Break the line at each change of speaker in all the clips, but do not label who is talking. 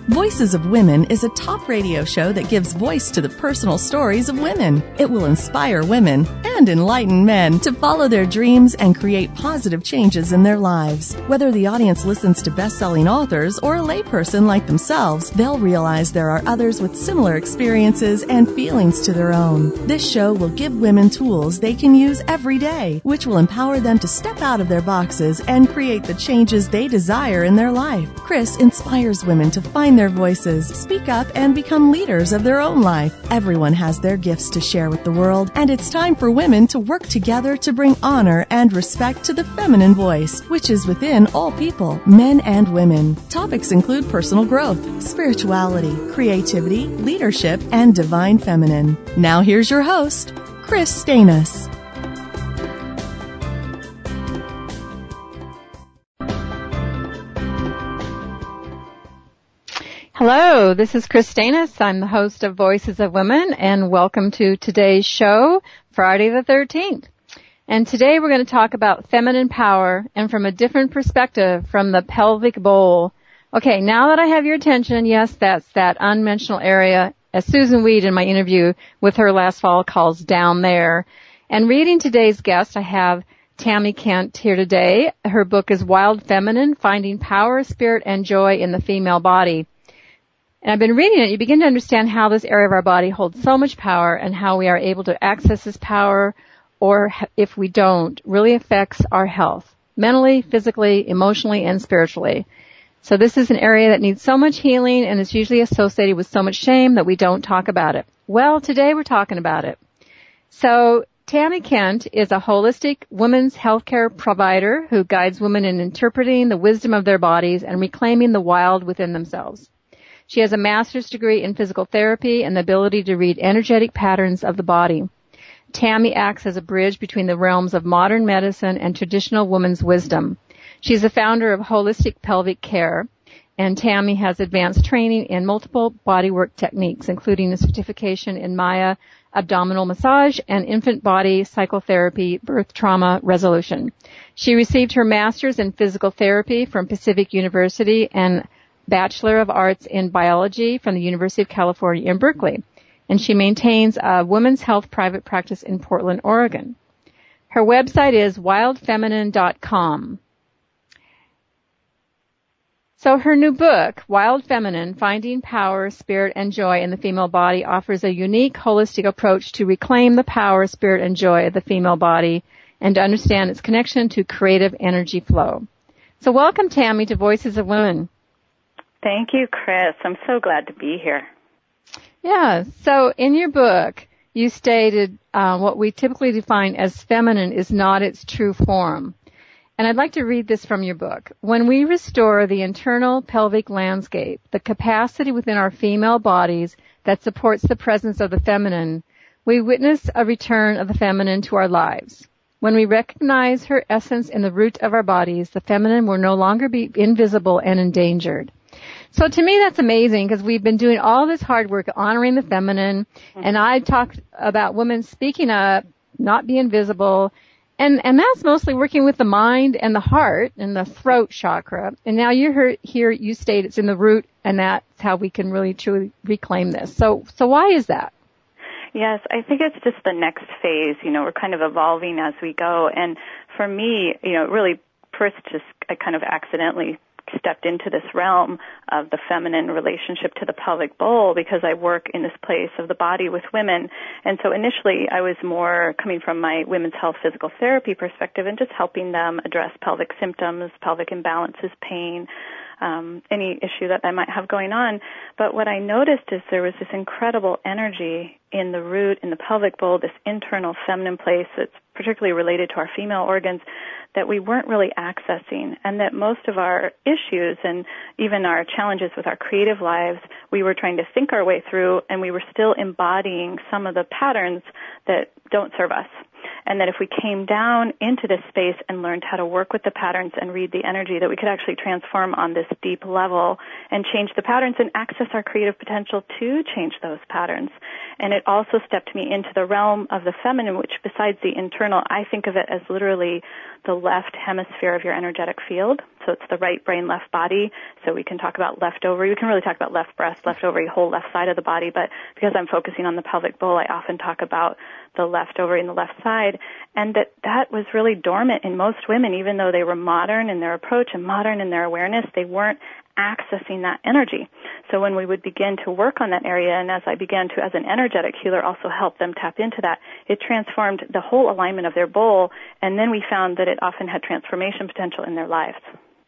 Voices of Women is a talk radio show that gives voice to the personal stories of women. It will inspire women and enlighten men to follow their dreams and create positive changes in their lives. Whether the audience listens to best-selling authors or a layperson like themselves, they'll realize there are others with similar experiences and feelings to their own. This show will give women tools they can use every day, which will empower them to step out of their boxes and create the changes they desire in their life. Chris inspires women to find their voices, speak up, and become leaders of their own life. Everyone has their gifts to share with the world, and it's time for women to work together to bring honor and respect to the feminine voice, which is within all people, men and women. Topics include personal growth, spirituality, creativity, leadership, and divine feminine. Now here's your host, Chris Stanis.
Hello, this is Chris Stanis. I'm the host of Voices of Women, and welcome to today's show, Friday the 13th. And today we're going to talk about feminine power and from a different perspective, from the pelvic bowl. Okay, now that I have your attention, yes, that's that unmentionable area, as Susan Weed in my interview with her last fall calls down there. And reading today's guest, I have Tammy Kent here today. Her book is Wild Feminine, Finding Power, Spirit, and Joy in the Female Body. And I've been reading it. You begin to understand how this area of our body holds so much power and how we are able to access this power, or if we don't, really affects our health, mentally, physically, emotionally, and spiritually. So this is an area that needs so much healing and is usually associated with so much shame that we don't talk about it. Well, today we're talking about it. So Tammy Kent is a holistic women's healthcare provider who guides women in interpreting the wisdom of their bodies and reclaiming the wild within themselves. She has a master's degree in physical therapy and the ability to read energetic patterns of the body. Tammy acts as a bridge between the realms of modern medicine and traditional woman's wisdom. She's the founder of Holistic Pelvic Care, and Tammy has advanced training in multiple bodywork techniques, including a certification in Maya abdominal massage and infant body psychotherapy, birth trauma resolution. She received her master's in physical therapy from Pacific University and Bachelor of Arts in Biology from the University of California in Berkeley, and she maintains a women's health private practice in Portland, Oregon. Her website is wildfeminine.com. So her new book, Wild Feminine, Finding Power, Spirit, and Joy in the Female Body, offers a unique, holistic approach to reclaim the power, spirit, and joy of the female body and to understand its connection to creative energy flow. So welcome, Tammy, to Voices of Women.
Thank you, Chris. I'm so glad to be here.
Yeah. So in your book, you stated what we typically define as feminine is not its true form. And I'd like to read this from your book. When we restore the internal pelvic landscape, the capacity within our female bodies that supports the presence of the feminine, we witness a return of the feminine to our lives. When we recognize her essence in the root of our bodies, the feminine will no longer be invisible and endangered. So to me, that's amazing because we've been doing all this hard work honoring the feminine, and I talked about women speaking up, not being visible, and that's mostly working with the mind and the heart and the throat chakra. And now you state it's in the root, and that's how we can really truly reclaim this. So why is that?
Yes, I think it's just the next phase. We're kind of evolving as we go. And for me, really first I kind of accidentally stepped into this realm of the feminine relationship to the pelvic bowl because I work in this place of the body with women. And so initially I was more coming from my women's health physical therapy perspective and just helping them address pelvic symptoms, pelvic imbalances, pain, any issue that I might have going on. But what I noticed is there was this incredible energy in the root, in the pelvic bowl, this internal feminine place that's particularly related to our female organs that we weren't really accessing, and that most of our issues and even our challenges with our creative lives, we were trying to think our way through, and we were still embodying some of the patterns that don't serve us. And that if we came down into this space and learned how to work with the patterns and read the energy, that we could actually transform on this deep level and change the patterns and access our creative potential to change those patterns. And it also stepped me into the realm of the feminine, which besides the internal, I think of it as literally the left hemisphere of your energetic field. So it's the right brain, left body. So we can talk about left ovary. We can really talk about left breast, left ovary, whole left side of the body. But because I'm focusing on the pelvic bowl, I often talk about the left ovary and the left side. And that was really dormant in most women, even though they were modern in their approach and modern in their awareness, they weren't accessing that energy. So when we would begin to work on that area, and as I began to, as an energetic healer, also help them tap into that, it transformed the whole alignment of their bowl, and then we found that it often had transformation potential in their lives.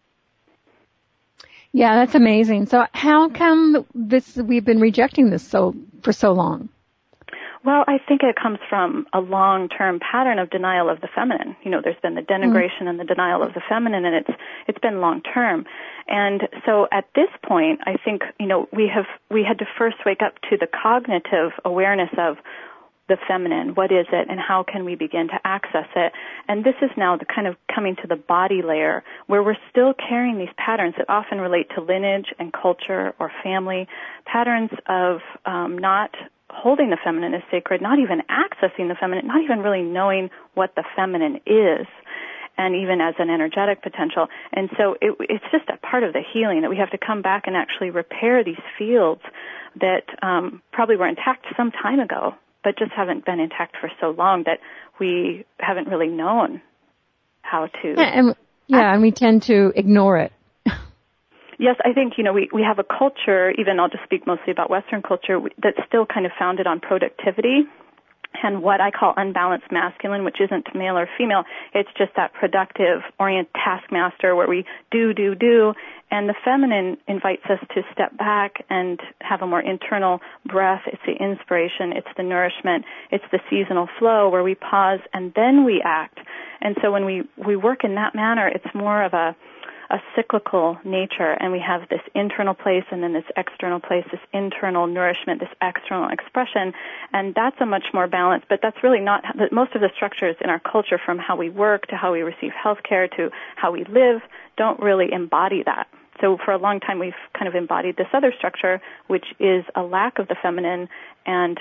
Yeah, that's amazing. So how come we've been rejecting this for so long?
Well, I think it comes from a long-term pattern of denial of the feminine. You know, there's been the denigration and the denial of the feminine, and it's been long-term. And so at this point, I think, you know, we had to first wake up to the cognitive awareness of the feminine. What is it, and how can we begin to access it? And this is now the kind of coming to the body layer, where we're still carrying these patterns that often relate to lineage and culture or family, patterns of not holding the feminine as sacred, not even accessing the feminine, not even really knowing what the feminine is, and even as an energetic potential. And so it's just a part of the healing that we have to come back and actually repair these fields that probably were intact some time ago, but just haven't been intact for so long that we haven't really known how to.
And we tend to ignore it.
Yes, I think, you know, we have a culture, even I'll just speak mostly about Western culture, that's still kind of founded on productivity and what I call unbalanced masculine, which isn't male or female. It's just that productive, oriented taskmaster where we do, and the feminine invites us to step back and have a more internal breath. It's the inspiration, it's the nourishment, it's the seasonal flow where we pause and then we act. And so when we work in that manner, it's more of a cyclical nature, and we have this internal place and then this external place, this internal nourishment, this external expression, and that's a much more balanced, but that's really not, most of the structures in our culture, from how we work to how we receive health care to how we live, don't really embody that. So for a long time we've kind of embodied this other structure, which is a lack of the feminine and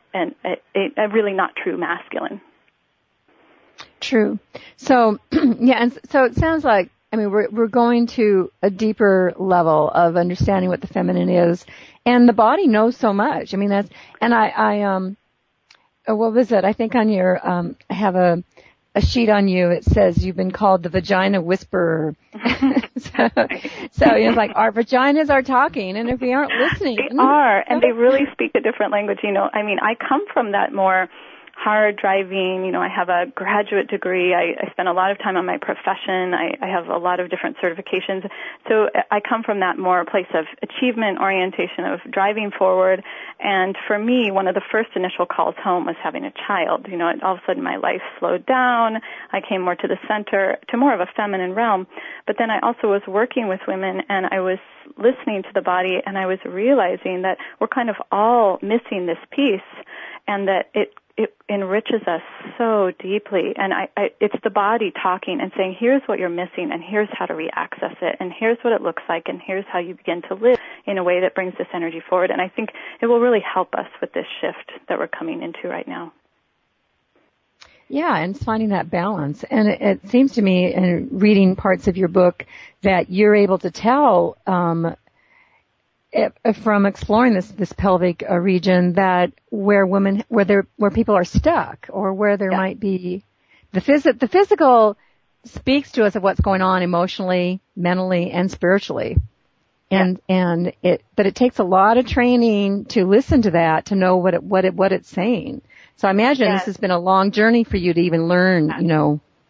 a really not true masculine.
True. So, yeah, and so it sounds like, I mean, we're going to a deeper level of understanding what the feminine is, and the body knows so much. I mean, that's, and what was it? I think on your, I have a sheet on you. It says you've been called the vagina whisperer. so it's like our vaginas are talking, and if we aren't listening.
They are, and they really speak a different language. You know, I mean, I come from that more hard driving, you know, I have a graduate degree. I spent a lot of time on my profession. I have a lot of different certifications. So I come from that more place of achievement orientation, of driving forward. And for me, one of the first initial calls home was having a child. You know, all of a sudden my life slowed down. I came more to the center, to more of a feminine realm. But then I also was working with women, and I was listening to the body, and I was realizing that we're kind of all missing this piece, and that it enriches us so deeply. And it's the body talking and saying, here's what you're missing, and here's how to reaccess it, and here's what it looks like, and here's how you begin to live in a way that brings this energy forward. And I think it will really help us with this shift that we're coming into right now.
Yeah, and it's finding that balance. And it seems to me, in reading parts of your book, that you're able to tell from exploring this pelvic region, that where people are stuck, or where there might be the physical speaks to us of what's going on emotionally, mentally, and spiritually. But it takes a lot of training to listen to that, to know what it's saying. So I imagine this has been a long journey for you to even learn, you know.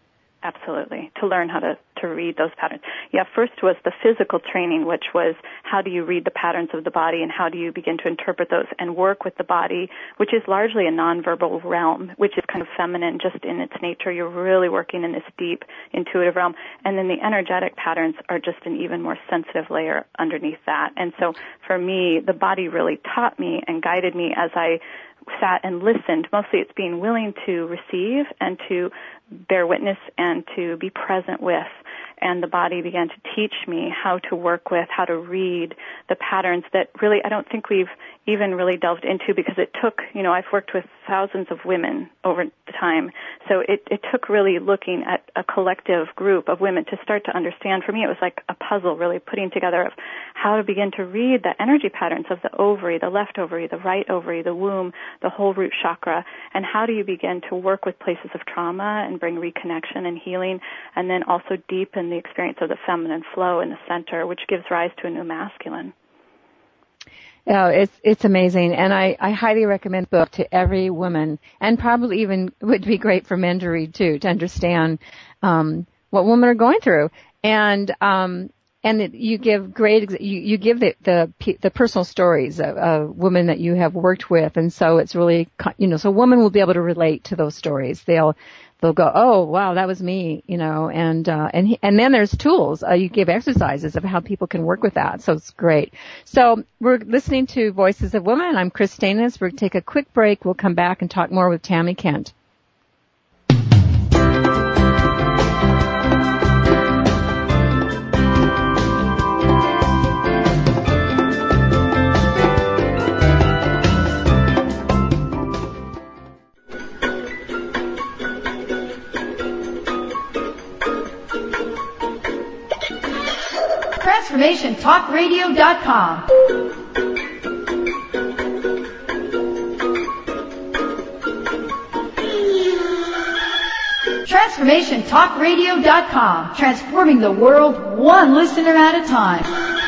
Absolutely, to learn how to read those patterns. Yeah, first was the physical training, which was how do you read the patterns of the body and how do you begin to interpret those and work with the body, which is largely a nonverbal realm, which is kind of feminine just in its nature. You're really working in this deep intuitive realm. And then the energetic patterns are just an even more sensitive layer underneath that. And so for me, the body really taught me and guided me as I sat and listened. Mostly it's being willing to receive and to bear witness and to be present with. And the body began to teach me how to work with, how to read the patterns that really I don't think we've even really delved into, because it took, I've worked with thousands of women over the time. So it took really looking at a collective group of women to start to understand. For me, it was like a puzzle, really putting together of how to begin to read the energy patterns of the ovary, the left ovary, the right ovary, the womb, the whole root chakra, and how do you begin to work with places of trauma and bring reconnection and healing, and then also deepen the experience of the feminine flow in the center, which gives rise to a new masculine.
Oh, it's amazing, and I highly recommend the book to every woman, and probably even would be great for men to read too, to understand what women are going through, and you give you give the personal stories of women that you have worked with, and so it's really so women will be able to relate to those stories. They'll go, oh wow, that was me, and then there's tools. You give exercises of how people can work with that, so it's great. So we're listening to Voices of Women. I'm Chris Stanis. We're going to take a quick break. We'll come back and talk more with Tammy Kent.
TransformationTalkRadio.com. TransformationTalkRadio.com. Transforming the world one listener at a time.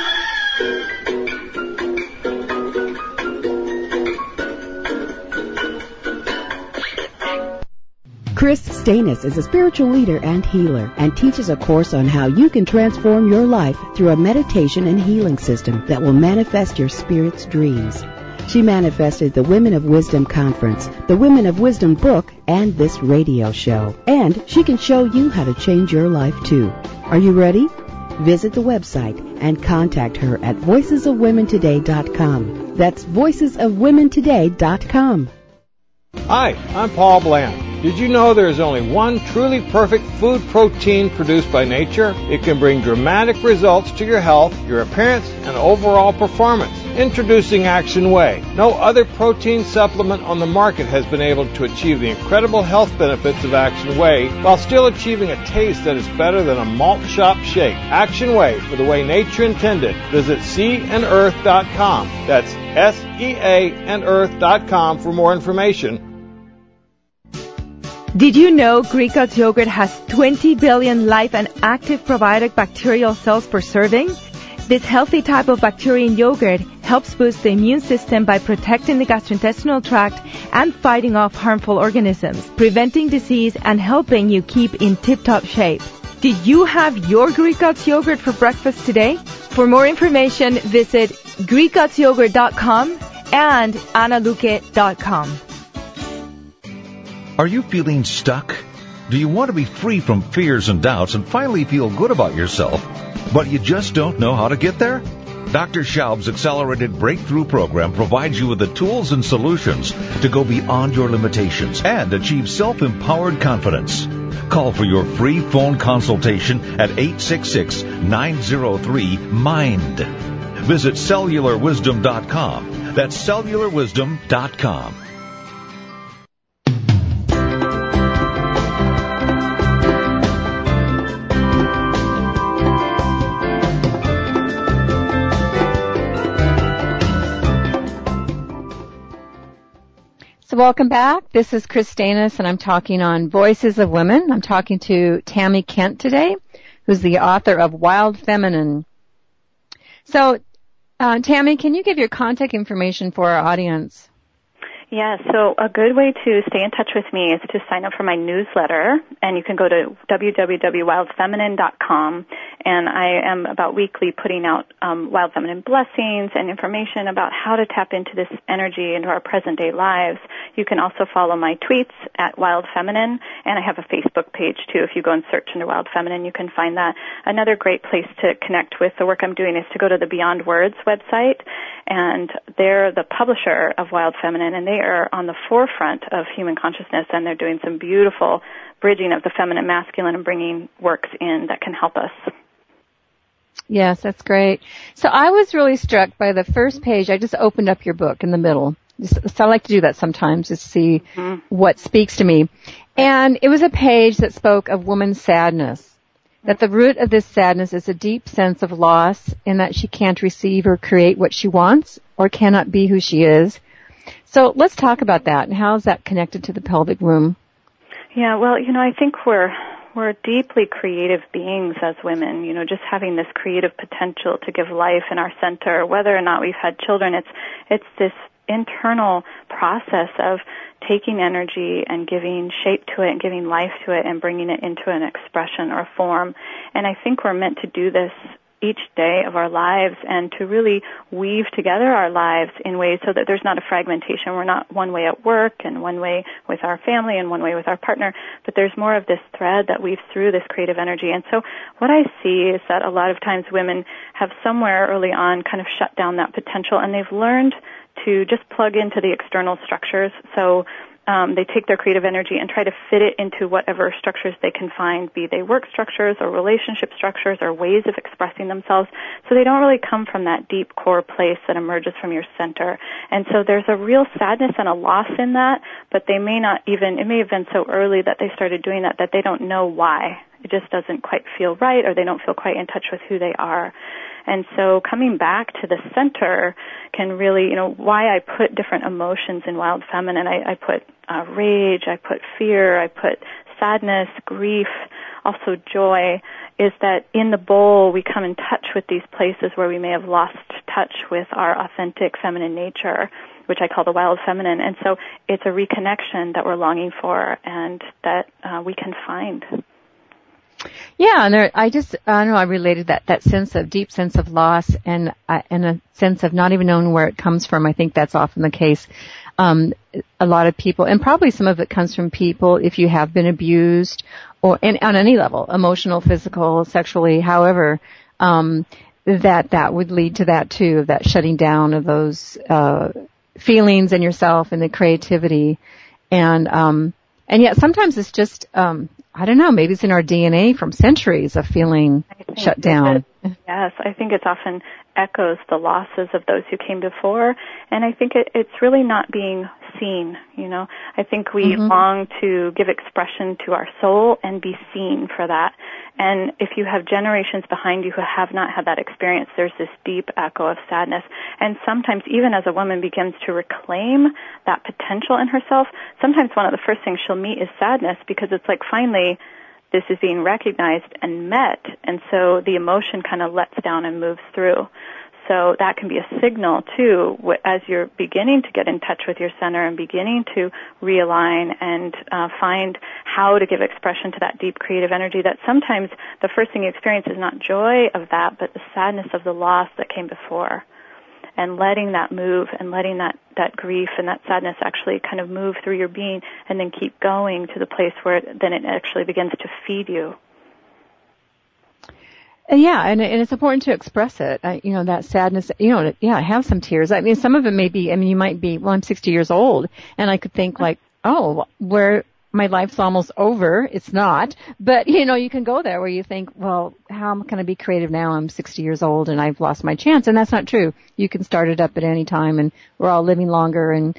Chris Stanis is a spiritual leader and healer and teaches a course on how you can transform your life through a meditation and healing system that will manifest your spirit's dreams. She manifested the Women of Wisdom Conference, the Women of Wisdom book, and this radio show. And she can show you how to change your life too. Are you ready? Visit the website and contact her at voicesofwomentoday.com. That's voicesofwomentoday.com.
Hi, I'm Paul Bland. Did you know there is only one truly perfect food protein produced by nature? It can bring dramatic results to your health, your appearance, and overall performance. Introducing Action Whey. No other protein supplement on the market has been able to achieve the incredible health benefits of Action Whey while still achieving a taste that is better than a malt shop shake. Action Whey, for the way nature intended. Visit seaandearth.com. That's SEAandearth.com for more information.
Did you know Greek God's yogurt has 20 billion live and active probiotic bacterial cells per serving? This healthy type of bacteria in yogurt helps boost the immune system by protecting the gastrointestinal tract and fighting off harmful organisms, preventing disease and helping you keep in tip-top shape. Did you have your Greek God's yogurt for breakfast today? For more information, visit GreekGodsYogurt.com and AnnaLuque.com.
Are you feeling stuck? Do you want to be free from fears and doubts and finally feel good about yourself, but you just don't know how to get there? Dr. Schaub's Accelerated Breakthrough Program provides you with the tools and solutions to go beyond your limitations and achieve self-empowered confidence. Call for your free phone consultation at 866-903-MIND. Visit CellularWisdom.com. That's CellularWisdom.com.
So welcome back. This is Chris Stanis, and I'm talking on Voices of Women. I'm talking to Tammy Kent today, who's the author of Wild Feminine. So, Tammy, can you give your contact information for our audience?
Yeah, so a good way to stay in touch with me is to sign up for my newsletter, and you can go to www.wildfeminine.com, and I am about weekly putting out Wild Feminine blessings and information about how to tap into this energy into our present-day lives. You can also follow my tweets at Wild Feminine, and I have a Facebook page, too. If you go and search under Wild Feminine, you can find that. Another great place to connect with the work I'm doing is to go to the Beyond Words website, and they're the publisher of Wild Feminine, and they are on the forefront of human consciousness, and they're doing some beautiful bridging of the feminine masculine and bringing works in that can help us.
Yes, that's great. So I was really struck by the first page. I just opened up your book in the middle. So I like to do that sometimes to see what speaks to me. And it was a page that spoke of woman's sadness, that the root of this sadness is a deep sense of loss in that she can't receive or create what she wants or cannot be who she is. So let's talk about that, and how is that connected to the pelvic womb?
Yeah, well, I think we're deeply creative beings as women, just having this creative potential to give life in our center, whether or not we've had children. It's this internal process of taking energy and giving shape to it and giving life to it and bringing it into an expression or form. And I think we're meant to do this each day of our lives and to really weave together our lives in ways so that there's not a fragmentation. We're not one way at work and one way with our family and one way with our partner, but there's more of this thread that weaves through this creative energy. And so what I see is that a lot of times women have somewhere early on kind of shut down that potential, and they've learned to just plug into the external structures. So they take their creative energy and try to fit it into whatever structures they can find, be they work structures or relationship structures or ways of expressing themselves. So they don't really come from that deep core place that emerges from your center. And so there's a real sadness and a loss in that, but they may not even, it may have been so early that they started doing that they don't know why. It just doesn't quite feel right, or they don't feel quite in touch with who they are. And so coming back to the center can really, why I put different emotions in Wild Feminine. I put rage, I put fear, I put sadness, grief, also joy, is that in the bowl we come in touch with these places where we may have lost touch with our authentic feminine nature, which I call the Wild Feminine. And so it's a reconnection that we're longing for and that we can find.
Yeah, and I related that sense of deep sense of loss and a sense of not even knowing where it comes from. I think that's often the case. A lot of people, and probably some of it comes from people, if you have been abused or on any level, emotional, physical, sexually, however, that would lead to that too, of that shutting down of those feelings in yourself and the creativity. And yet sometimes it's just I don't know, maybe it's in our DNA from centuries of feeling shut down.
Yes, I think it's often echoes the losses of those who came before, and I think it's really not being seen, I think we long to give expression to our soul and be seen for that. And if you have generations behind you who have not had that experience, there's this deep echo of sadness. And sometimes even as a woman begins to reclaim that potential in herself, sometimes one of the first things she'll meet is sadness, because it's like finally this is being recognized and met, and so the emotion kind of lets down and moves through. So that can be a signal, too, as you're beginning to get in touch with your center and beginning to realign and find how to give expression to that deep creative energy, that sometimes the first thing you experience is not joy of that, but the sadness of the loss that came before. And letting that move and letting that grief and that sadness actually kind of move through your being and then keep going to the place where then it actually begins to feed you.
Yeah, and it's important to express it. That sadness, I have some tears. I mean, some of it may be, you might be, I'm 60 years old, and I could think like, where my life's almost over. It's not. But, you can go there where you think, well, how am I going to be creative now? I'm 60 years old and I've lost my chance. And that's not true. You can start it up at any time, and we're all living longer, and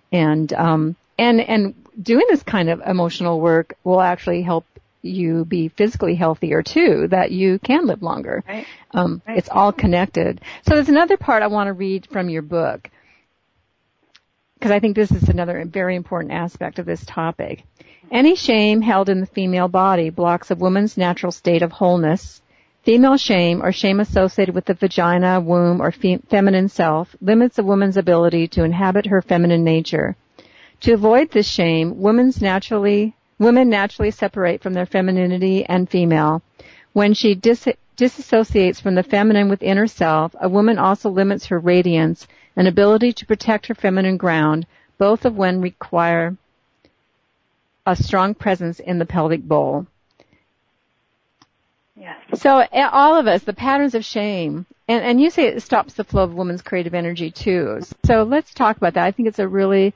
doing this kind of emotional work will actually help you be physically healthier too, that you can live longer.
Right.
It's all connected. So there's another part I want to read from your book, because I think this is another very important aspect of this topic. Any shame held in the female body blocks a woman's natural state of wholeness. Female shame, or shame associated with the vagina, womb, or feminine self, limits a woman's ability to inhabit her feminine nature. To avoid this shame, women naturally separate from their femininity and female. When she disassociates from the feminine within herself, a woman also limits her radiance and ability to protect her feminine ground, both of when require a strong presence in the pelvic bowl.
Yes.
So all of us, the patterns of shame, and you say it stops the flow of women's creative energy too. So let's talk about that. I think it's a really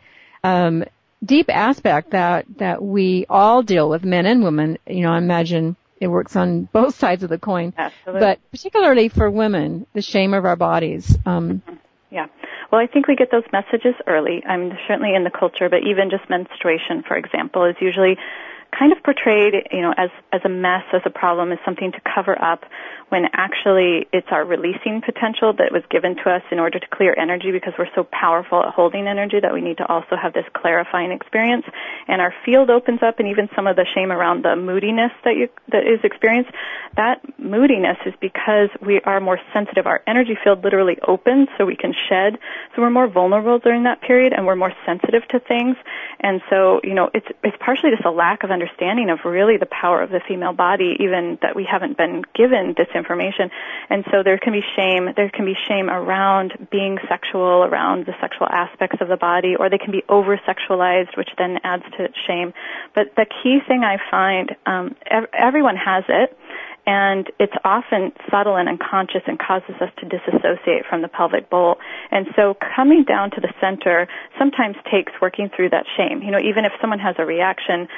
deep aspect that we all deal with, men and women. You know, I imagine it works on both sides of the coin.
Absolutely.
But particularly for women, the shame of our bodies.
Yeah. Well, I think we get those messages early. I mean, certainly in the culture, but even just menstruation, for example, is usually kind of portrayed, you know, as a mess, as a problem, as something to cover up, when actually it's our releasing potential that was given to us in order to clear energy, because we're so powerful at holding energy that we need to also have this clarifying experience. And our field opens up, and even some of the shame around the moodiness that is experienced, that moodiness is because we are more sensitive. Our energy field literally opens so we can shed. So we're more vulnerable during that period, and we're more sensitive to things. And so, you know, it's partially just a lack of understanding of really the power of the female body, even that we haven't been given this information. And so there can be shame. There can be shame around being sexual, around the sexual aspects of the body, or they can be over-sexualized, which then adds to shame. But the key thing I find, everyone has it, and it's often subtle and unconscious and causes us to disassociate from the pelvic bowl. And so coming down to the center sometimes takes working through that shame. You know, even if someone has a reaction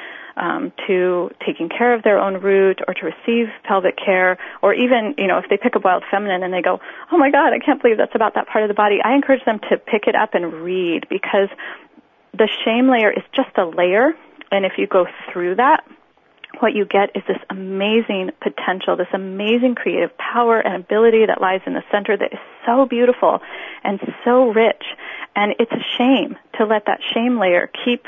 to taking care of their own root or to receive pelvic care, or even, you know, if they pick up Wild Feminine and they go, oh my God, I can't believe that's about that part of the body, I encourage them to pick it up and read, because the shame layer is just a layer, and if you go through that, what you get is this amazing potential, this amazing creative power and ability that lies in the center that is so beautiful and so rich. And it's a shame to let that shame layer keep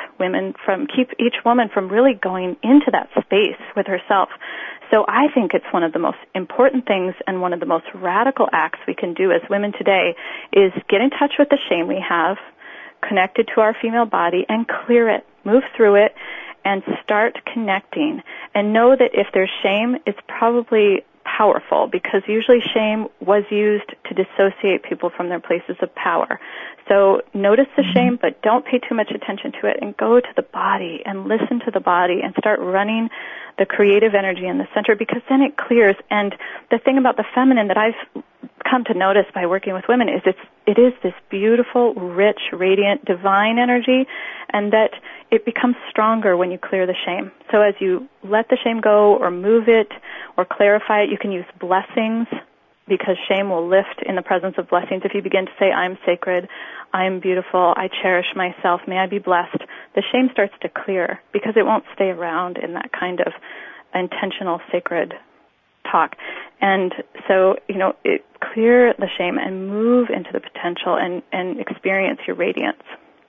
each woman from really going into that space with herself. So I think it's one of the most important things and one of the most radical acts we can do as women today is get in touch with the shame we have, connected to our female body, and clear it, move through it, and start connecting. And know that if there's shame, it's probably powerful, because usually shame was used to dissociate people from their places of power. So notice the shame, but don't pay too much attention to it, and go to the body and listen to the body and start running the creative energy in the center, because then it clears. And the thing about the feminine that I've come to notice by working with women is it is this beautiful, rich, radiant, divine energy, and that it becomes stronger when you clear the shame. So as you let the shame go or move it or clarify it, you can use blessings, because shame will lift in the presence of blessings. If you begin to say, I'm sacred, I'm beautiful, I cherish myself, may I be blessed, the shame starts to clear, because it won't stay around in that kind of intentional, sacred talk. And so, you know, clear the shame and move into the potential and experience your radiance.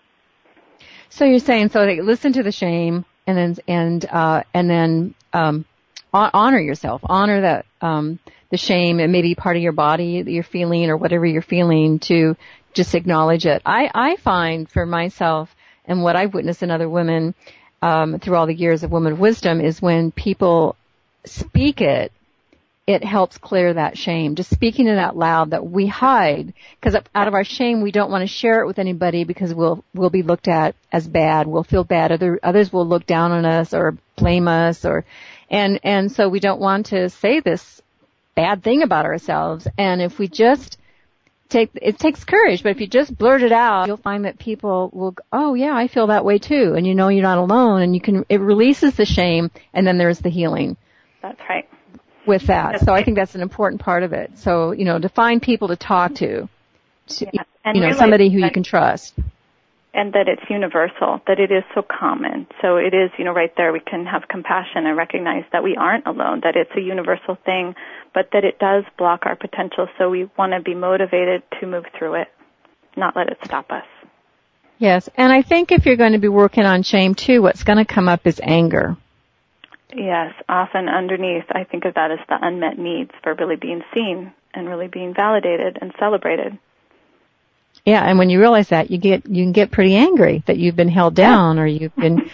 So you're saying, so listen to the shame and then honor yourself, honor that the shame, and maybe part of your body that you're feeling or whatever you're feeling, to just acknowledge it. I find for myself, and what I've witnessed in other women through all the years of women of wisdom, is when people speak it, it helps clear that shame. Just speaking it out loud that we hide, because out of our shame we don't want to share it with anybody, because we'll be looked at as bad. We'll feel bad. Others will look down on us or blame us, and so we don't want to say this bad thing about ourselves. And if we just it takes courage, but if you just blurt it out, you'll find that people will go, oh yeah, I feel that way too, and you know you're not alone, and it releases the shame, and then there's the healing.
That's right.
With that. So I think that's an important part of it. So, you know, to find people to talk to
and
you know, somebody who you can trust.
And that it's universal, that it is so common. So it is, you know, right there we can have compassion and recognize that we aren't alone, that it's a universal thing, but that it does block our potential. So we want to be motivated to move through it, not let it stop us.
Yes. And I think if you're going to be working on shame too, what's going to come up is anger.
Yes, often underneath, I think of that as the unmet needs for really being seen and really being validated and celebrated.
Yeah, and when you realize that, you can get pretty angry that you've been held down or you've been,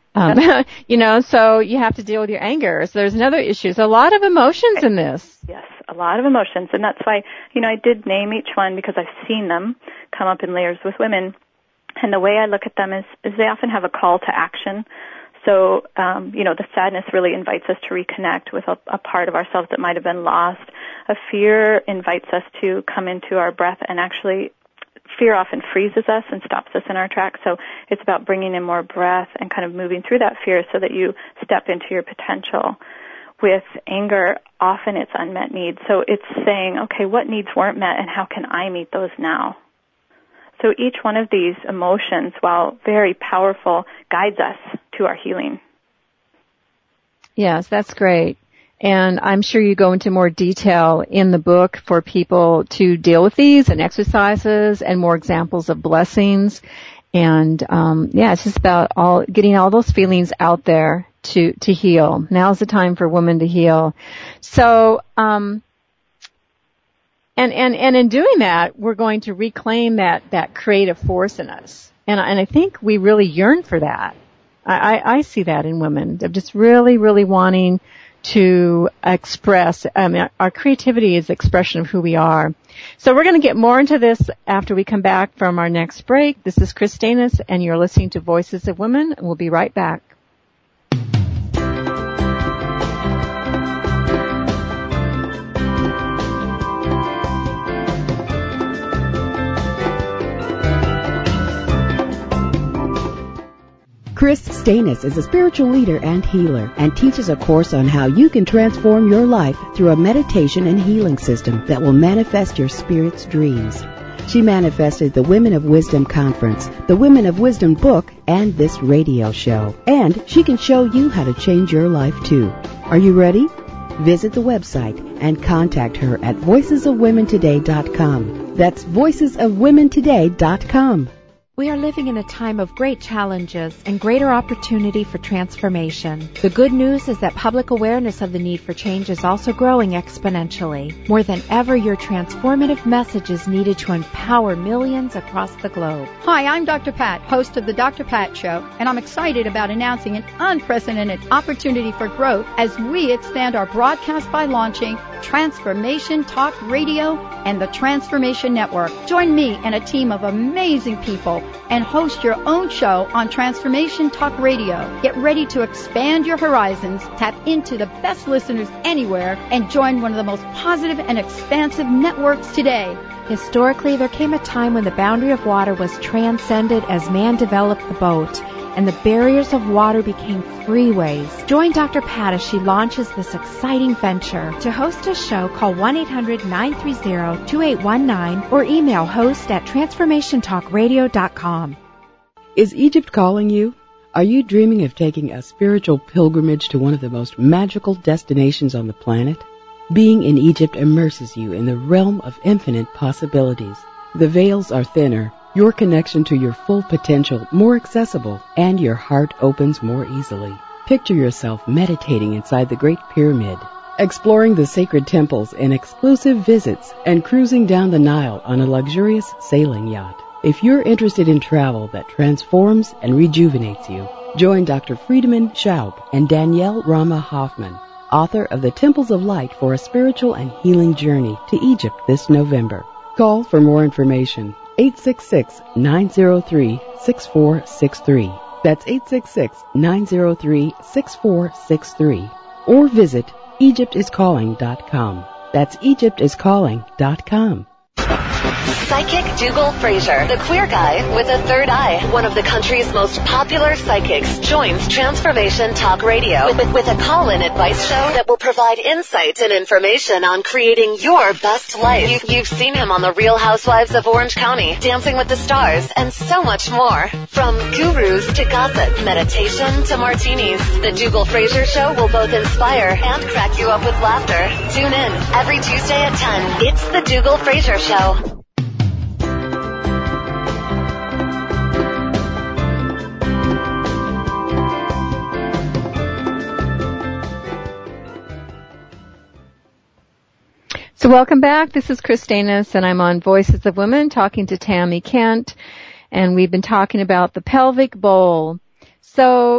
so you have to deal with your anger. So there's another issue. So a lot of emotions in this.
Yes, a lot of emotions, and that's why, I did name each one because I've seen them come up in layers with women. And the way I look at them is they often have a call to action. So, the sadness really invites us to reconnect with a part of ourselves that might have been lost. A fear invites us to come into our breath, and actually fear often freezes us and stops us in our tracks. So it's about bringing in more breath and kind of moving through that fear so that you step into your potential. With anger, often it's unmet needs. So it's saying, okay, what needs weren't met and how can I meet those now? So each one of these emotions, while very powerful, guides us to our healing.
Yes, that's great. And I'm sure you go into more detail in the book for people to deal with these and exercises and more examples of blessings. And, it's just about getting all those feelings out there to heal. Now's the time for women to heal. So, and in doing that, we're going to reclaim that creative force in us. And I think we really yearn for that. I see that in women. They're just really, really wanting to express. Our creativity is the expression of who we are. So we're going to get more into this after we come back from our next break. This is Chris Stanis, and you're listening to Voices of Women. We'll be right back.
Chris Stanis is a spiritual leader and healer and teaches a course on how you can transform your life through a meditation and healing system that will manifest your spirit's dreams. She manifested the Women of Wisdom Conference, the Women of Wisdom book, and this radio show. And she can show you how to change your life too. Are you ready? Visit the website and contact her at voicesofwomentoday.com. That's voicesofwomentoday.com.
We are living in a time of great challenges and greater opportunity for transformation. The good news is that public awareness of the need for change is also growing exponentially. More than ever, your transformative message is needed to empower millions across the globe.
Hi, I'm Dr. Pat, host of The Dr. Pat Show, and I'm excited about announcing an unprecedented opportunity for growth as we expand our broadcast by launching Transformation Talk Radio and the Transformation Network. Join me and a team of amazing people and host your own show on Transformation Talk Radio. Get ready to expand your horizons, tap into the best listeners anywhere, and join one of the most positive and expansive networks today.
Historically, there came a time when the boundary of water was transcended as man developed the boat, and the barriers of water became freeways. Join Dr. Pat as she launches this exciting venture. To host a show, call 1-800-930-2819 or email host@transformationtalkradio.com.
Is Egypt calling you? Are you dreaming of taking a spiritual pilgrimage to one of the most magical destinations on the planet? Being in Egypt immerses you in the realm of infinite possibilities. The veils are thinner, your connection to your full potential more accessible, and your heart opens more easily. Picture yourself meditating inside the Great Pyramid, exploring the sacred temples in exclusive visits, and cruising down the Nile on a luxurious sailing yacht. If you're interested in travel that transforms and rejuvenates you, join Dr. Friedemann Schaub and Danielle Rama Hoffman, author of The Temples of Light for a Spiritual and Healing Journey to Egypt this November. Call for more information. 866-903-6463. That's 866-903-6463. Or visit EgyptIsCalling.com. That's EgyptIsCalling.com.
Psychic Dougal Fraser, the queer guy with a third eye, one of the country's most popular psychics, joins Transformation Talk Radio with a call-in advice show that will provide insights and information on creating your best life. You've seen him on The Real Housewives of Orange County, Dancing with the Stars, and so much more. From gurus to gossip, meditation to martinis, the Dougal Fraser Show will both inspire and crack you up with laughter. Tune in every Tuesday at 10. It's the Dougal Fraser Show.
So welcome back. This is Christina, and I'm on Voices of Women talking to Tammy Kent, and we've been talking about the pelvic bowl. So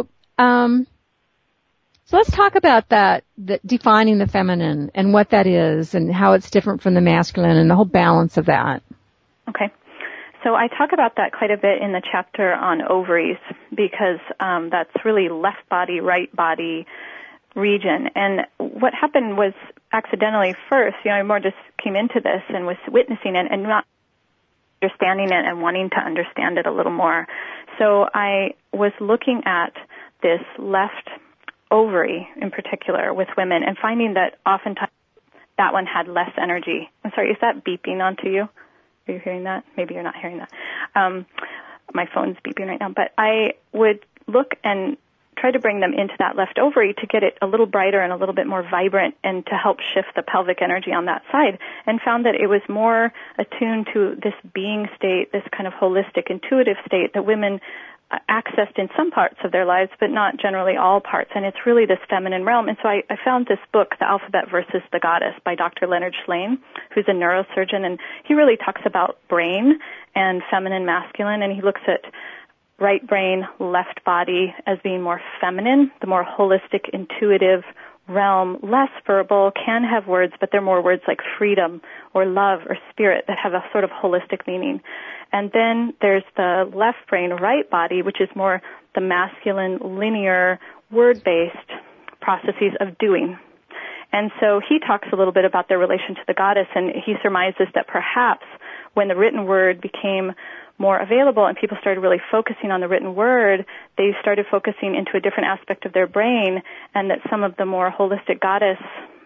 let's talk about that defining the feminine and what that is and how it's different from the masculine and the whole balance of that.
Okay. So I talk about that quite a bit in the chapter on ovaries because that's really left body, right body region. And what happened was accidentally first, I more just came into this and was witnessing it and not understanding it and wanting to understand it a little more. So I was looking at this left ovary in particular with women and finding that oftentimes that one had less energy. I'm sorry, is that beeping onto you? Are you hearing that? Maybe you're not hearing that. My phone's beeping right now. But I would look and try to bring them into that left ovary to get it a little brighter and a little bit more vibrant and to help shift the pelvic energy on that side, and found that it was more attuned to this being state, this kind of holistic, intuitive state that women accessed in some parts of their lives, but not generally all parts. And it's really this feminine realm. And so I found this book, The Alphabet versus the Goddess, by Dr. Leonard Shlain, who's a neurosurgeon, and he really talks about brain and feminine, masculine, and he looks at right brain, left body as being more feminine, the more holistic, intuitive realm, less verbal, can have words, but they're more words like freedom or love or spirit that have a sort of holistic meaning. And then there's the left brain, right body, which is more the masculine, linear, word-based processes of doing. And so he talks a little bit about their relation to the goddess, and he surmises that perhaps when the written word became more available and people started really focusing on the written word, they started focusing into a different aspect of their brain, and that some of the more holistic goddess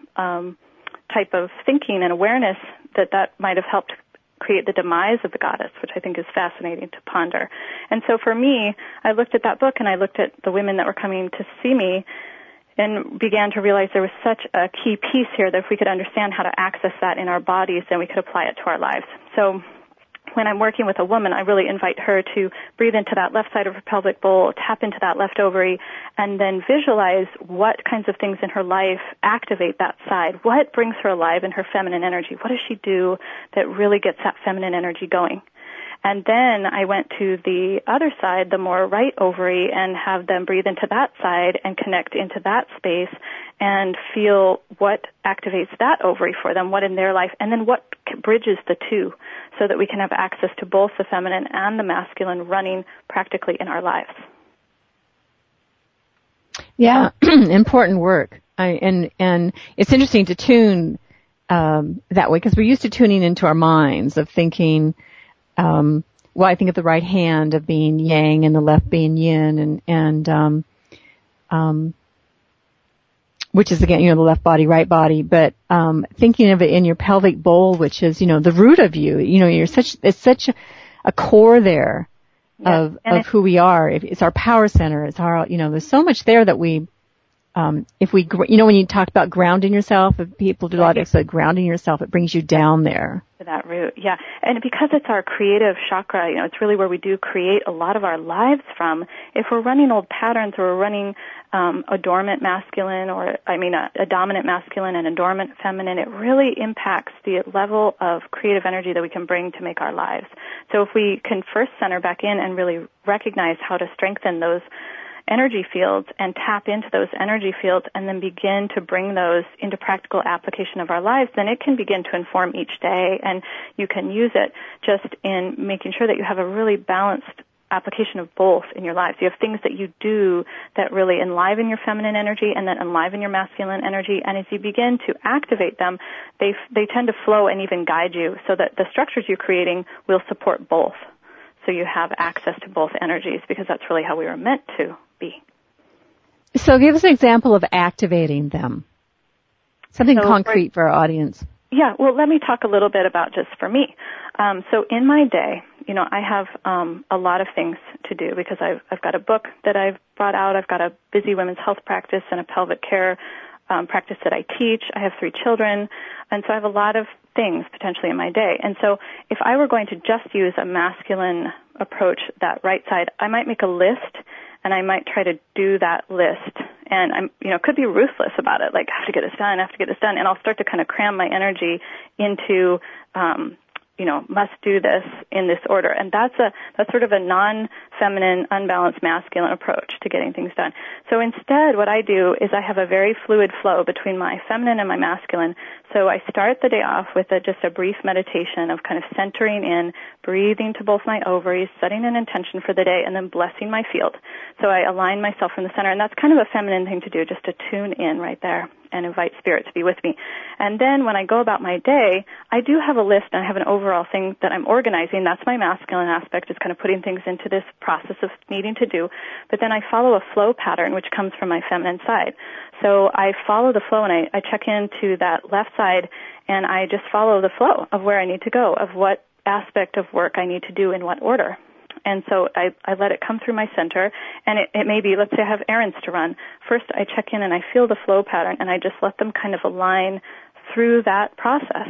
type of thinking and awareness, that might have helped create the demise of the goddess, which I think is fascinating to ponder. And so for me, I looked at that book and I looked at the women that were coming to see me and began to realize there was such a key piece here that if we could understand how to access that in our bodies, then we could apply it to our lives. So when I'm working with a woman, I really invite her to breathe into that left side of her pelvic bowl, tap into that left ovary, and then visualize what kinds of things in her life activate that side. What brings her alive in her feminine energy? What does she do that really gets that feminine energy going? And then I went to the other side, the more right ovary, and have them breathe into that side and connect into that space and feel what activates that ovary for them, what in their life, and then what bridges the two so that we can have access to both the feminine and the masculine running practically in our lives.
Yeah, important work. And it's interesting to tune that way because we're used to tuning into our minds of thinking, well, I think of the right hand of being yang and the left being yin and which is again, the left body, right body, but, thinking of it in your pelvic bowl, which is, the root of you, it's such a core there of who we are. It's our power center. It's our, there's so much there that we, if we, when you talk about grounding yourself, if people do a lot of grounding yourself, it brings you down there.
To that root, yeah. And because it's our creative chakra, it's really where we do create a lot of our lives from. If we're running old patterns or we're running a dormant masculine a dominant masculine and a dormant feminine, it really impacts the level of creative energy that we can bring to make our lives. So if we can first center back in and really recognize how to strengthen those energy fields and tap into those energy fields and then begin to bring those into practical application of our lives, then it can begin to inform each day, and you can use it just in making sure that you have a really balanced application of both in your lives. You have things that you do that really enliven your feminine energy and then enliven your masculine energy, and as you begin to activate them, they tend to flow and even guide you so that the structures you're creating will support both. So you have access to both energies because that's really how we were meant to be.
So give us an example of activating them. Something concrete for our audience.
Yeah, well, let me talk a little bit about just for me. So in my day, I have a lot of things to do because I've got a book that I've brought out. I've got a busy women's health practice and a pelvic care practice that I teach. I have 3 children, and so I have a lot of things potentially in my day. And so if I were going to just use a masculine approach, that right side, I might make a list and I might try to do that list and I'm, could be ruthless about it, like, I have to get this done, and I'll start to kind of cram my energy into, must do this in this order. And that's sort of a non-feminine, unbalanced masculine approach to getting things done. So instead, what I do is I have a very fluid flow between my feminine and my masculine. So I start the day off with just a brief meditation of kind of centering in, breathing to both my ovaries, setting an intention for the day, and then blessing my field. So I align myself from the center, and that's kind of a feminine thing to do, just to tune in right there and invite spirit to be with me. And then when I go about my day, I do have a list and I have an overall thing that I'm organizing. That's my masculine aspect, is kind of putting things into this process of needing to do. But then I follow a flow pattern, which comes from my feminine side. So I follow the flow, and I check into that left side, and I just follow the flow of where I need to go, of what aspect of work I need to do in what order. And so I let it come through my center, and it may be, let's say I have errands to run. First I check in and I feel the flow pattern, and I just let them kind of align through that process.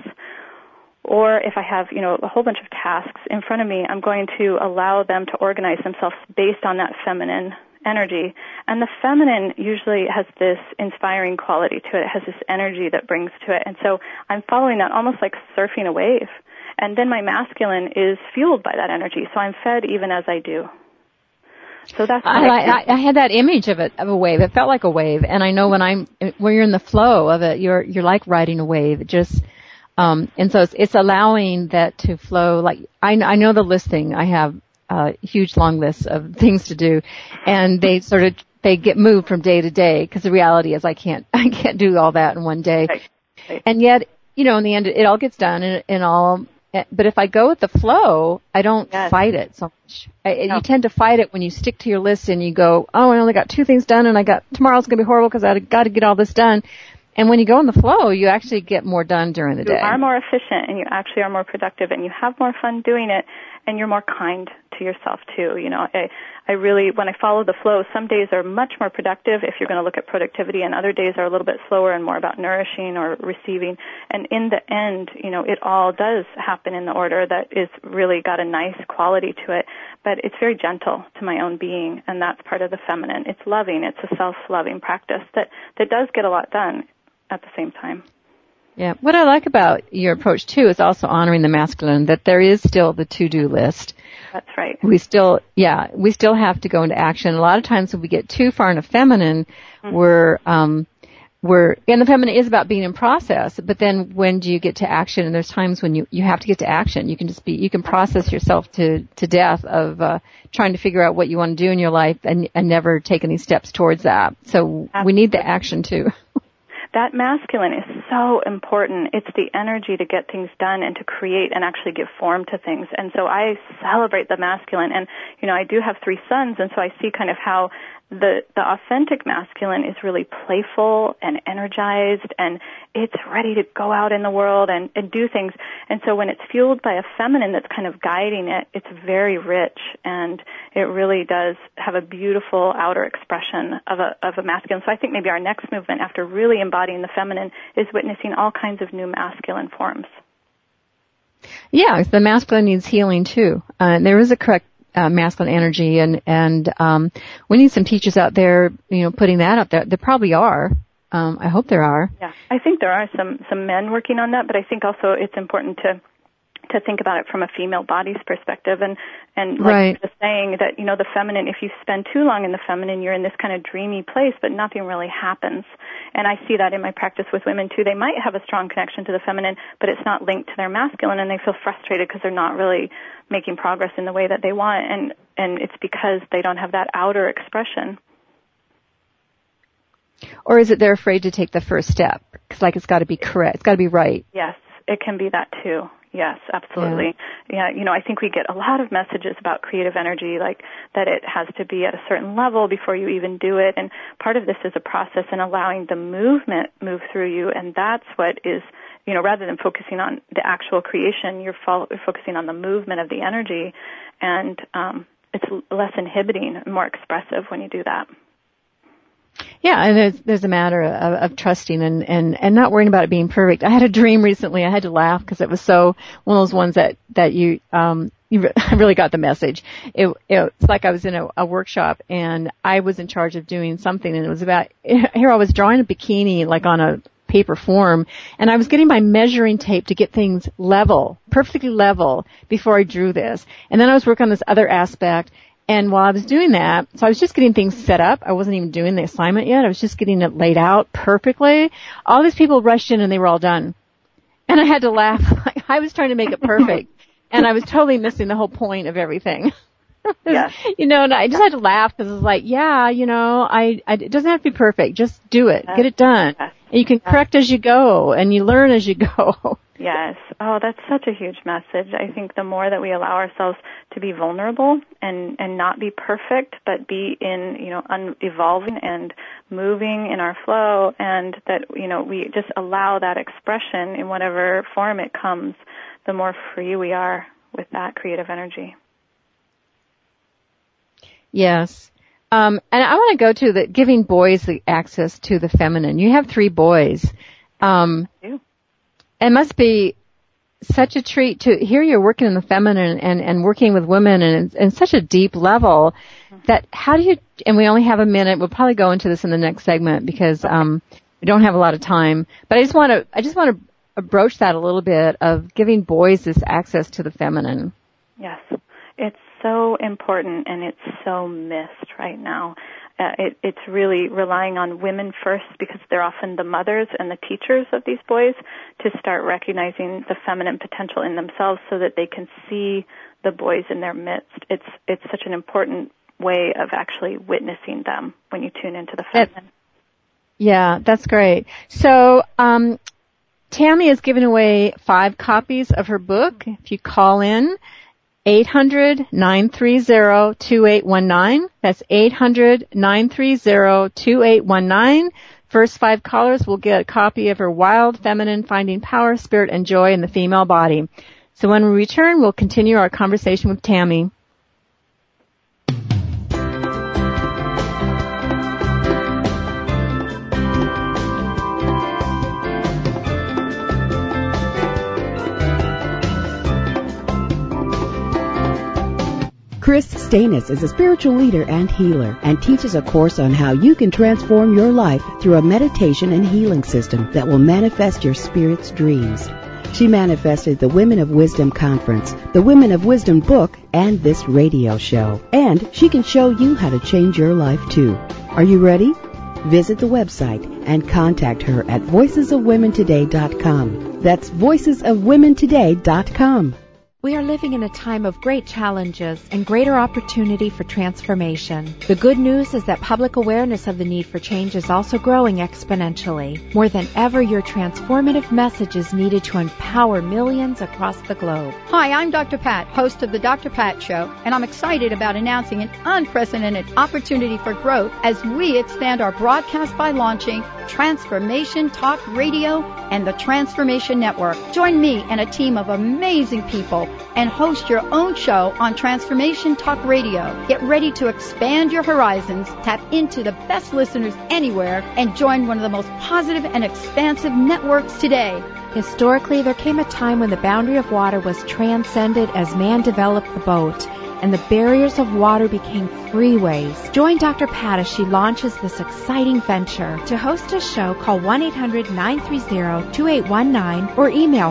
Or if I have, a whole bunch of tasks in front of me, I'm going to allow them to organize themselves based on that feminine energy. And the feminine usually has this inspiring quality to it. It has this energy that brings to it. And so I'm following that almost like surfing a wave. And then my masculine is fueled by that energy, so I'm fed even as I do. So that's
I had that image of a wave. It felt like a wave, and I know when you're in the flow of it, you're like riding a wave. It just and so it's allowing that to flow. Like I know the listing. I have a huge long list of things to do, and they get moved from day to day, because the reality is I can't do all that in one day. Right. And yet, in the end, it all gets done and all. But if I go with the flow, I don't fight it so much. You tend to fight it when you stick to your list and you go, I only got 2 things done, and tomorrow's going to be horrible because I got to get all this done. And when you go in the flow, you actually get more done during the day.
You are more efficient, and you actually are more productive, and you have more fun doing it, and you're more kind to yourself too. I really, when I follow the flow, some days are much more productive if you're going to look at productivity, and other days are a little bit slower and more about nourishing or receiving. And in the end, it all does happen in the order that is really got a nice quality to it, but it's very gentle to my own being, and that's part of the feminine. It's loving. It's a self-loving practice that does get a lot done at the same time.
Yeah. What I like about your approach too is also honoring the masculine, that there is still the to-do list.
That's right.
We still have to go into action. A lot of times when we get too far in a feminine, and the feminine is about being in process, but then when do you get to action? And there's times when you have to get to action. You can process yourself to death of, trying to figure out what you want to do in your life and never take any steps towards that. So Absolutely. We need the action too.
That masculine is so important. It's the energy to get things done and to create and actually give form to things. And so I celebrate the masculine. And, I do have 3 sons, and so I see kind of how the authentic masculine is really playful and energized, and it's ready to go out in the world and do things. And so when it's fueled by a feminine that's kind of guiding it, it's very rich, and it really does have a beautiful outer expression of a masculine. So I think maybe our next movement, after really embodying the feminine, is witnessing all kinds of new masculine forms.
Yeah, the masculine needs healing too. There is a correct masculine energy, and we need some teachers out there, putting that up there. There probably are. I hope there are.
Yeah, I think there are some men working on that, but I think also it's important to think about it from a female body's perspective, and like
right.
just saying that, the feminine, if you spend too long in the feminine, you're in this kind of dreamy place, but nothing really happens. And I see that in my practice with women too. They might have a strong connection to the feminine, but it's not linked to their masculine, and they feel frustrated because they're not really making progress in the way that they want, and it's because they don't have that outer expression.
Or is it they're afraid to take the first step? Because it's got to be correct. It's got to be right.
Yes, it can be that too. Yes, absolutely. Yeah, I think we get a lot of messages about creative energy, like that it has to be at a certain level before you even do it. And part of this is a process in allowing the movement move through you. And that's what is, rather than focusing on the actual creation, you're focusing on the movement of the energy. And it's less inhibiting and more expressive when you do that.
Yeah, and there's a matter of trusting and not worrying about it being perfect. I had a dream recently. I had to laugh because it was so one of those ones that you I really got the message. It's like I was in a workshop and I was in charge of doing something, and it was about, here I was drawing a bikini like on a paper form, and I was getting my measuring tape to get things level, perfectly level, before I drew this. And then I was working on this other aspect, and while I was doing that, so I was just getting things set up. I wasn't even doing the assignment yet. I was just getting it laid out perfectly. All these people rushed in and they were all done. And I had to laugh. I was trying to make it perfect, and I was totally missing the whole point of everything.
Yeah.
You know, and I just had to laugh because it was like, yeah, you know, it doesn't have to be perfect. Just do it. Get it done.
Yes.
And you can correct as you go, and you learn as you go.
Yes. Oh, that's such a huge message. I think the more that we allow ourselves to be vulnerable and not be perfect, but be in, you know, evolving and moving in our flow, and that, you know, we just allow that expression in whatever form it comes, the more free we are with that creative energy.
Yes. And I want to go to the giving boys the access to the feminine. You have 3 boys. It must be such a treat to hear you're working in the feminine and working with women and such a deep level that how do you, and we only have a minute, we'll probably go into this in the next segment because, we don't have a lot of time, but I just want to broach that a little bit of giving boys this access to the feminine.
Yes. It's so important, and it's so missed right now. It's really relying on women first, because they're often the mothers and the teachers of these boys, to start recognizing the feminine potential in themselves so that they can see the boys in their midst. It's such an important way of actually witnessing them when you tune into the feminine.
Yeah, that's great. So, Tammy is giving away 5 copies of her book. If you call in, 800-930-2819. That's 800-930-2819. First 5 callers will get a copy of her Wild Feminine, Finding Power, Spirit, and Joy in the Female Body. So when we return, we'll continue our conversation with Tammy.
Chris Stanis is a spiritual leader and healer and teaches a course on how you can transform your life through a meditation and healing system that will manifest your spirit's dreams. She manifested the Women of Wisdom Conference, the Women of Wisdom book, and this radio show. And she can show you how to change your life too. Are you ready? Visit the website and contact her at voicesofwomentoday.com. That's voicesofwomentoday.com.
We are living in a time of great challenges and greater opportunity for transformation. The good news is that public awareness of the need for change is also growing exponentially. More than ever, your transformative message is needed to empower millions across the globe.
Hi, I'm Dr. Pat, host of The Dr. Pat Show, and I'm excited about announcing an unprecedented opportunity for growth as we expand our broadcast by launching Transformation Talk Radio and the Transformation Network. Join me and a team of amazing people and host your own show on Transformation Talk Radio. Get ready to expand your horizons, tap into the best listeners anywhere, and join one of the most positive and expansive networks today.
Historically, there came a time when the boundary of water was transcended as man developed the boat, and the barriers of water became freeways. Join Dr. Pat as she launches this exciting venture. To host a show, call 1-800-930-2819 or email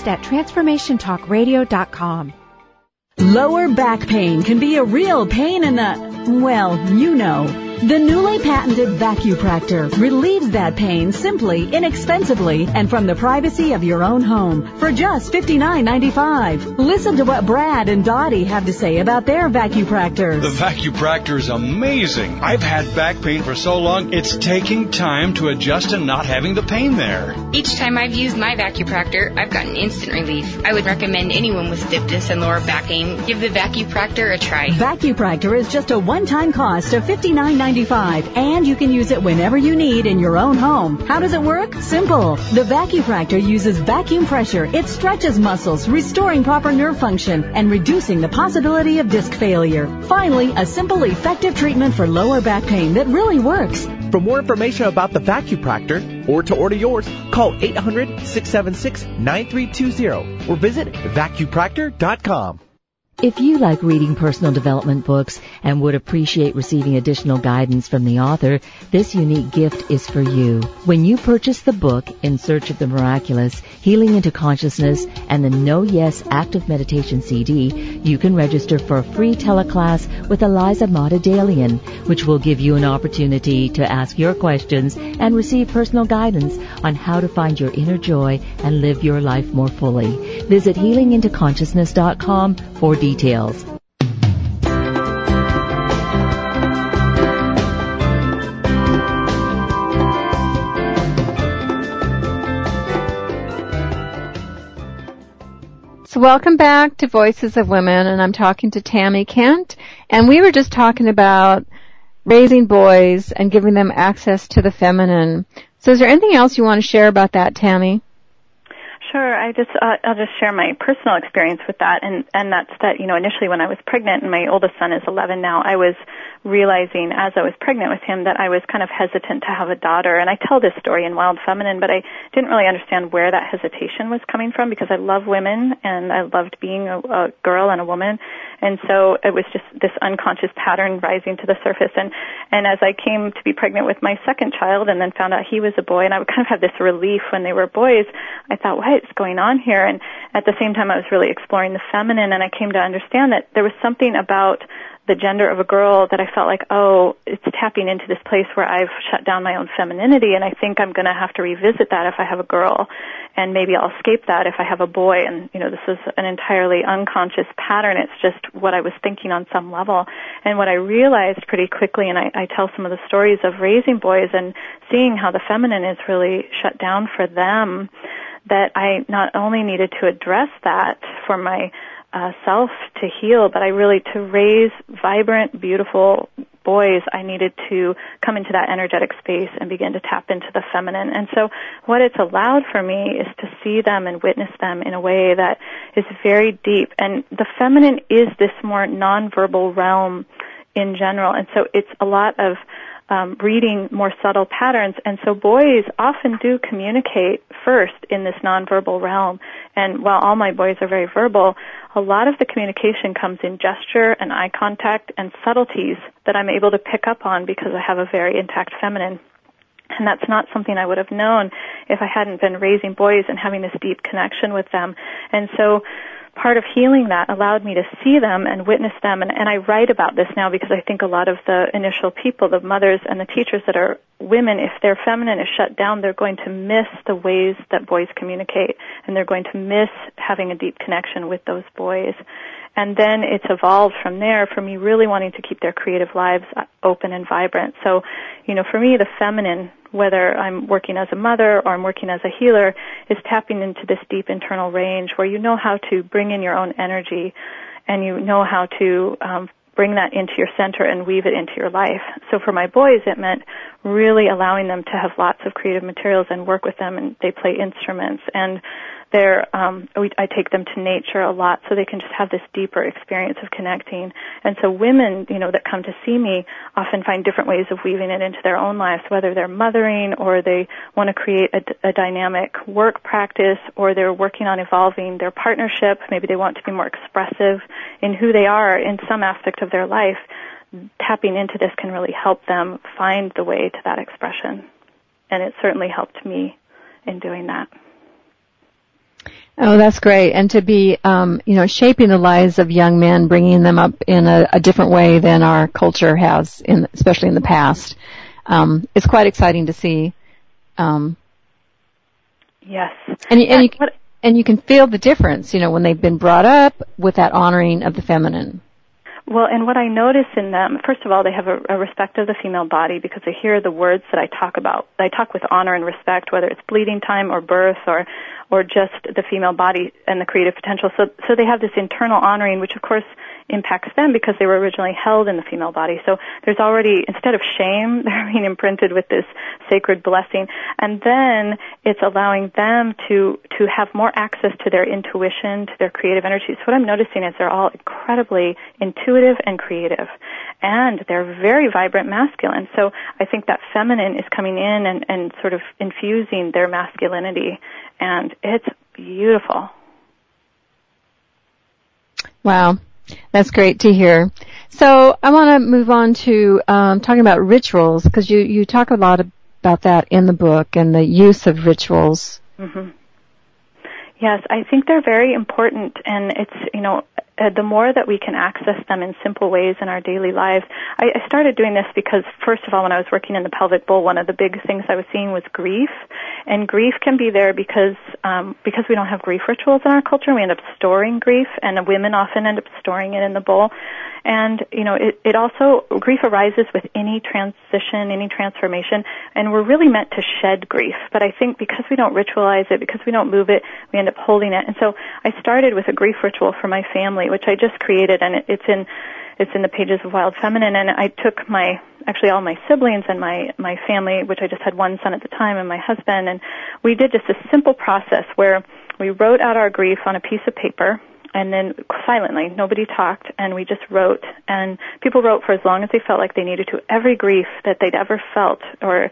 host@transformationtalkradio.com.
Lower back pain can be a real pain in the, well, you know. The newly patented VacuPractor relieves that pain simply, inexpensively, and from the privacy of your own home for just $59.95. Listen to what Brad and Dottie have to say about their VacuPractors.
The VacuPractor is amazing. I've had back pain for so long, it's taking time to adjust to not having the pain there.
Each time I've used my VacuPractor, I've gotten instant relief. I would recommend anyone with stiffness and lower back pain give the VacuPractor a try.
VacuPractor is just a one-time cost of $59.95, and you can use it whenever you need in your own home. How does it work? Simple. The VacuPractor uses vacuum pressure. It stretches muscles, restoring proper nerve function and reducing the possibility of disc failure. Finally, a simple, effective treatment for lower back pain that really works.
For more information about the VacuPractor or to order yours, call 800-676-9320 or visit vacupractor.com.
If you like reading personal development books and would appreciate receiving additional guidance from the author, this unique gift is for you. When you purchase the book In Search of the Miraculous, Healing into Consciousness, and the Know Yes Active Meditation CD, you can register for a free teleclass with Eliza Motta-Dalian, which will give you an opportunity to ask your questions and receive personal guidance on how to find your inner joy and live your life more fully. Visit healingintoconsciousness.com for details.
So welcome back to Voices of Women, and I'm talking to Tammy Kent, and we were just talking about raising boys and giving them access to the feminine. So is there anything else you want to share about that, Tammy?
Sure. I'll just share my personal experience with that, and that's that, initially when I was pregnant, and my oldest son is 11 now, I was realizing as I was pregnant with him that I was kind of hesitant to have a daughter. And I tell this story in Wild Feminine, but I didn't really understand where that hesitation was coming from, because I love women and I loved being a girl and a woman. And so it was just this unconscious pattern rising to the surface. And as I came to be pregnant with my second child and then found out he was a boy, and I would kind of have this relief when they were boys, I thought, what's going on here? And at the same time, I was really exploring the feminine, and I came to understand that there was something about the gender of a girl that I felt like, oh, it's tapping into this place where I've shut down my own femininity, and I think I'm going to have to revisit that if I have a girl, and maybe I'll escape that if I have a boy. And, this is an entirely unconscious pattern. It's just what I was thinking on some level. And what I realized pretty quickly, and I tell some of the stories of raising boys and seeing how the feminine is really shut down for them, that I not only needed to address that for my self to heal, but I really, to raise vibrant, beautiful boys, I needed to come into that energetic space and begin to tap into the feminine. And so what it's allowed for me is to see them and witness them in a way that is very deep. And the feminine is this more nonverbal realm in general. And so it's a lot of reading more subtle patterns. And so boys often do communicate first in this nonverbal realm. And while all my boys are very verbal, a lot of the communication comes in gesture and eye contact and subtleties that I'm able to pick up on because I have a very intact feminine. And that's not something I would have known if I hadn't been raising boys and having this deep connection with them. And so part of healing that allowed me to see them and witness them. And I write about this now because I think a lot of the initial people, the mothers and the teachers that are women, if their feminine is shut down, they're going to miss the ways that boys communicate, and they're going to miss having a deep connection with those boys. And then it's evolved from there for me really wanting to keep their creative lives open and vibrant. So, for me, the feminine, whether I'm working as a mother or I'm working as a healer, is tapping into this deep internal range where you know how to bring in your own energy and you know how to bring that into your center and weave it into your life. So for my boys, it meant really allowing them to have lots of creative materials and work with them, and they play instruments, and I take them to nature a lot so they can just have this deeper experience of connecting. And so women, that come to see me often find different ways of weaving it into their own lives, whether they're mothering or they want to create a dynamic work practice, or they're working on evolving their partnership. Maybe they want to be more expressive in who they are in some aspect of their life. Tapping into this can really help them find the way to that expression. And it certainly helped me in doing that.
Oh, that's great. And to be, shaping the lives of young men, bringing them up in a different way than our culture has, especially in the past. It's quite exciting to see.
Yes.
And you can feel the difference, when they've been brought up with that honoring of the feminine.
Well, and what I notice in them, first of all, they have a respect of the female body because they hear the words that I talk about. I talk with honor and respect, whether it's bleeding time or birth or just the female body and the creative potential. So they have this internal honoring, which of course impacts them because they were originally held in the female body. So there's already, instead of shame, they're being imprinted with this sacred blessing. And then it's allowing them to have more access to their intuition, to their creative energy. So what I'm noticing is they're all incredibly intuitive and creative. And they're very vibrant masculine. So I think that feminine is coming in and sort of infusing their masculinity. And it's beautiful.
Wow. That's great to hear. So I want to move on to talking about rituals, because you talk a lot about that in the book and the use of rituals.
Mm-hmm. Yes, I think they're very important, and it's, the more that we can access them in simple ways in our daily lives. I started doing this because, first of all, when I was working in the pelvic bowl, one of the big things I was seeing was grief, and grief can be there because we don't have grief rituals in our culture. We end up storing grief, and the women often end up storing it in the bowl. And, it also, grief arises with any transition, any transformation, and we're really meant to shed grief. But I think because we don't ritualize it, because we don't move it, we end up holding it. And so I started with a grief ritual for my family, which I just created, and it's in the pages of Wild Feminine. And I took all my siblings and my family, which I just had one son at the time, and my husband, and we did just a simple process where we wrote out our grief on a piece of paper, and then silently, nobody talked, and we just wrote. And people wrote for as long as they felt like they needed to. Every grief that they'd ever felt, or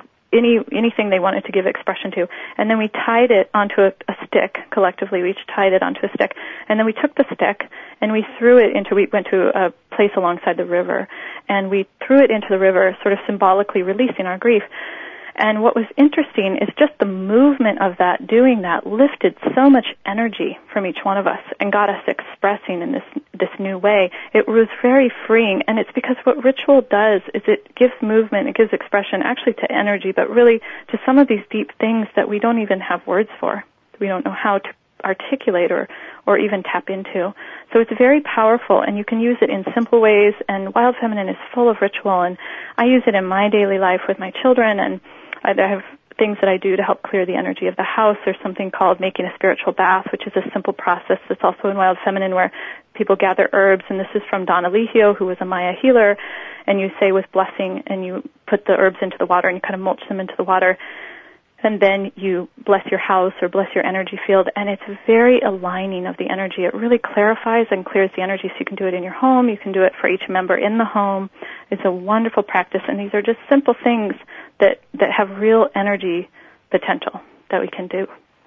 anything they wanted to give expression to. And then we tied it onto a stick. Collectively, we each tied it onto a stick. And then we took the stick and we went to a place alongside the river, and we threw it into the river, sort of symbolically releasing our grief. And what was interesting is just the movement of that, doing that, lifted so much energy from each one of us and got us expressing in this new way. It was very freeing, and it's because what ritual does is it gives movement, it gives expression actually to energy, but really to some of these deep things that we don't even have words for. We don't know how to articulate or even tap into. So it's very powerful, and you can use it in simple ways, and Wild Feminine is full of ritual, and I use it in my daily life with my children, and I have things that I do to help clear the energy of the house. There's something called making a spiritual bath, which is a simple process that's also in Wild Feminine, where people gather herbs, and this is from Donna Lehio, who was a Maya healer, and you say with blessing, and you put the herbs into the water, and you kind of mulch them into the water, and then you bless your house or bless your energy field, and it's very aligning of the energy. It really clarifies and clears the energy, so you can do it in your home. You can do it for each member in the home. It's a wonderful practice, and these are just simple things that have real energy potential that we can do.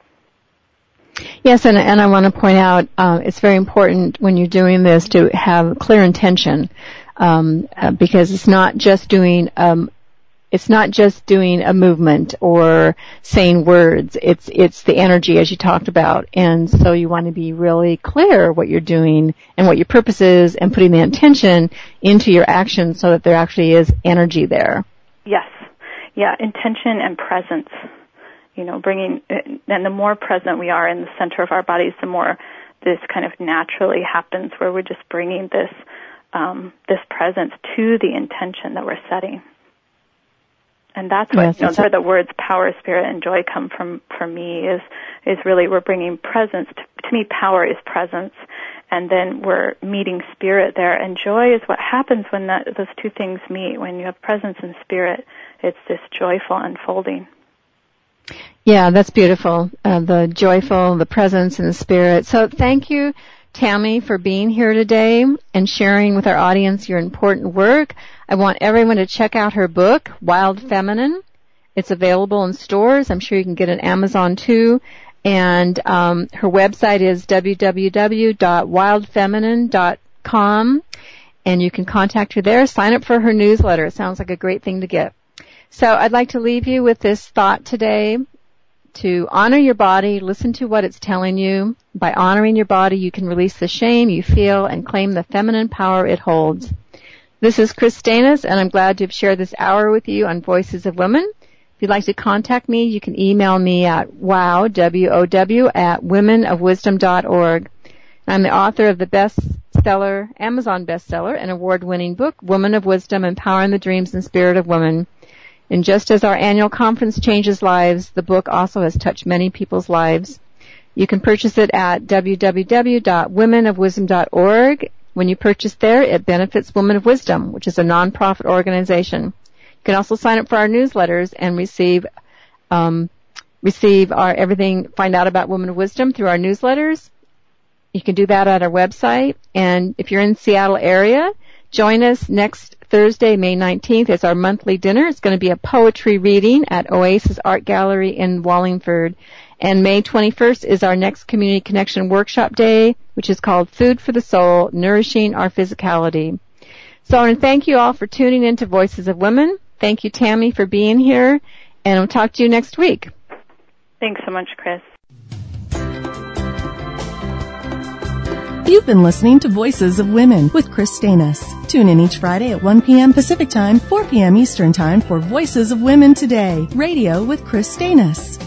Yes, and I want to point out it's very important when you're doing this to have clear intention, because it's not just doing a movement or saying words. It's the energy, as you talked about. And so you want to be really clear what you're doing and what your purpose is, and putting the intention into your action so that there actually is energy there.
Yes. Yeah, intention and presence. And the more present we are in the center of our bodies, the more this kind of naturally happens, where we're just bringing this presence to the intention that we're setting. And that's what, where the words power, spirit, and joy come from for me, is really we're bringing presence. To me, power is presence, and then we're meeting spirit there. And joy is what happens when those two things meet. When you have presence and spirit, it's this joyful unfolding.
Yeah, that's beautiful. The joyful, the presence, and the spirit. So thank you, Tammy, for being here today and sharing with our audience your important work. I want everyone to check out her book, Wild Feminine. It's available in stores. I'm sure you can get it on Amazon too. And her website is www.wildfeminine.com, and you can contact her there. Sign up for her newsletter. It sounds like a great thing to get. So I'd like to leave you with this thought today: to honor your body, listen to what it's telling you. By honoring your body, you can release the shame you feel and claim the feminine power it holds. This is Chris Stanis, and I'm glad to have shared this hour with you on Voices of Women. If you'd like to contact me, you can email me at wow@womenofwisdom.org. I'm the author of the Amazon bestseller, and award-winning book, Woman of Wisdom, Empowering the Dreams and Spirit of Women. And just as our annual conference changes lives, the book also has touched many people's lives. You can purchase it at www.womenofwisdom.org. When you purchase there, it benefits Women of Wisdom, which is a nonprofit organization. You can also sign up for our newsletters and receive our everything, find out about Women of Wisdom through our newsletters. You can do that at our website. And if you're in the Seattle area, join us next Thursday, May 19th. It's our monthly dinner. It's going to be a poetry reading at Oasis Art Gallery in Wallingford. And May 21st is our next Community Connection Workshop Day, which is called Food for the Soul, Nourishing Our Physicality. So I want to thank you all for tuning in to Voices of Women. Thank you, Tammy, for being here, and I'll talk to you next week.
Thanks so much, Chris.
You've been listening to Voices of Women with Chris Stanis. Tune in each Friday at 1 p.m. Pacific Time, 4 p.m. Eastern Time for Voices of Women Today, radio with Chris Stanis.